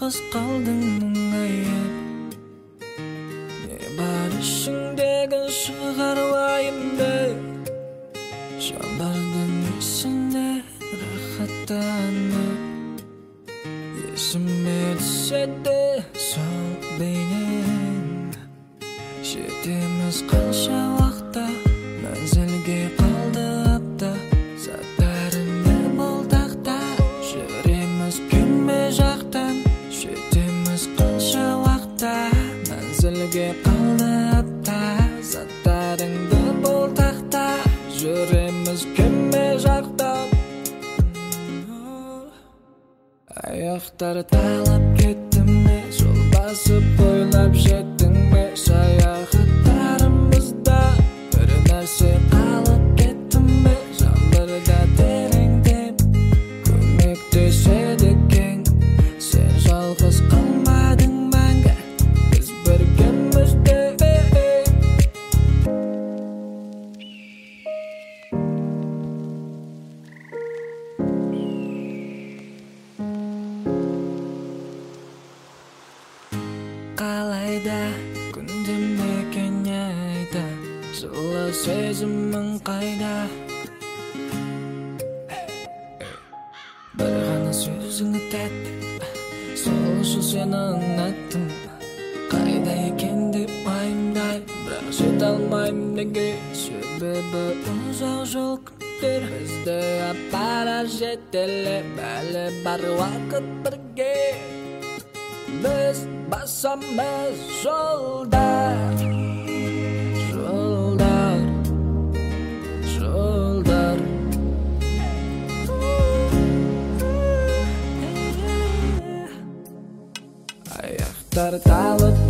жалғыз қалдың мұңайып. Не бар ішіңдегі шығар уайымды, жаңбырдың есінде рахаттанып. Есіме түседі сол бейнең, жетеміз қанша уақытта, мәнзілге қалды апта. Заттарыңды болдақта, жүреміз күнбе жақтан. Жетеміз қанша уақытта, мәнзілге қалды апта. Заттарыңды болдақта, жүреміз күнбе жақтан. Аяқтар талап кеттің бе, жол басып бойлап жеттің бе? Саяхаттарымызда бір нәрсе қалып кеттің бе? Жаңбырда тереңдеп көмектеседі екен. Сен жалғыз қалмадың мәңгі, біз біргемізде. Қалайда күнде мекен айда, жылы сезімің қайда? Бір ғана сөзіңі тәтті, сол үшін сені ұнаттым. Қайда екен деп уайымдаймын, бірақ жете алмаймын неге? Себебі ұзақ жол күттер бізді апарар жетелеп, әлі бар уақыт бірге. Biz басамыз жолдар, жолдар, жолдар. Аяқтар талып